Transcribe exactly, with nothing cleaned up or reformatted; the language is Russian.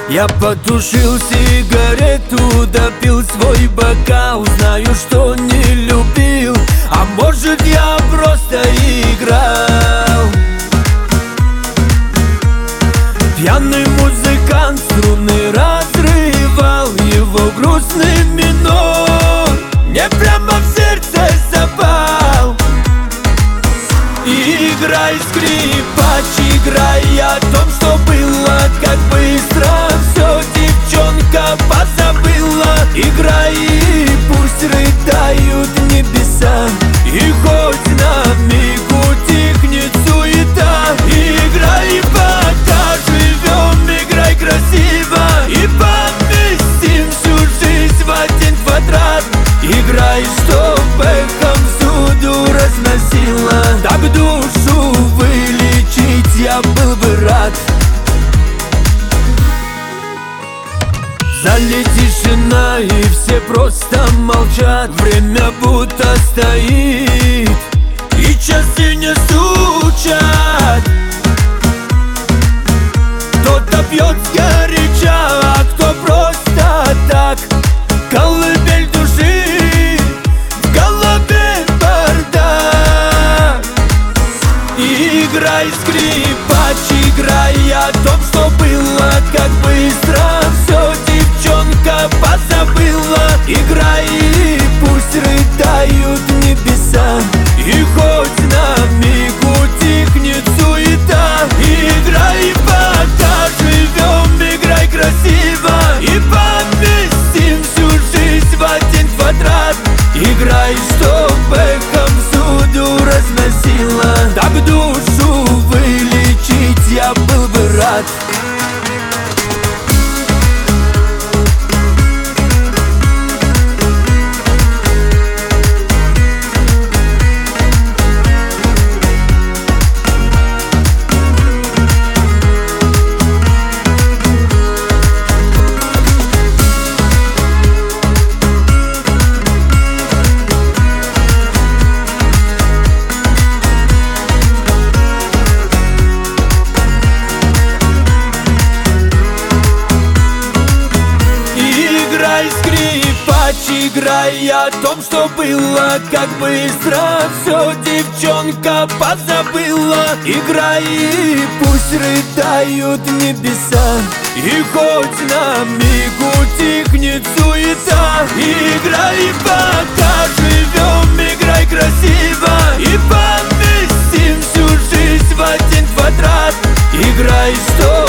Я потушил сигарету, допил свой бокал. Знаю, что не любил, а может, я просто играл. Пьяный музыкант струны разрывал, его грустный минор мне прямо в сердце запал. Играй, скрипач, играй о том, что было, как быстро все девчонка позабыла. Играй, и пусть рыдают небеса, и хоть на миг утихнет суета. Играй, пока живем, играй красиво, и поместим всю жизнь в один квадрат. Играй, чтоб эхом всюду разносила, так душу вылечить я был бы рад. В зале тишина, и все просто молчат. Время будто стоит, и часы не стучат. Кто-то пьет сгоряча, а кто просто так. Колыбель души, в голове бардак. Играй, скрипач, играй о том, что было, как быстро все девчонка позабыла. Играй, и пусть рыдают небеса, и хоть на миг утихнет суета. Играй, пока живем, играй красиво, и поместим всю жизнь в один квадрат. Играй, чтоб эхом всюду разносила, так душу вылечить я был бы рад. Играй, скрипач, играй о том, что было, как быстро все девчонка позабыла. Играй, и пусть рыдают небеса, и хоть на миг утихнет суета. Играй, пока живем, играй красиво, и поместим всю жизнь в один квадрат. Играй, что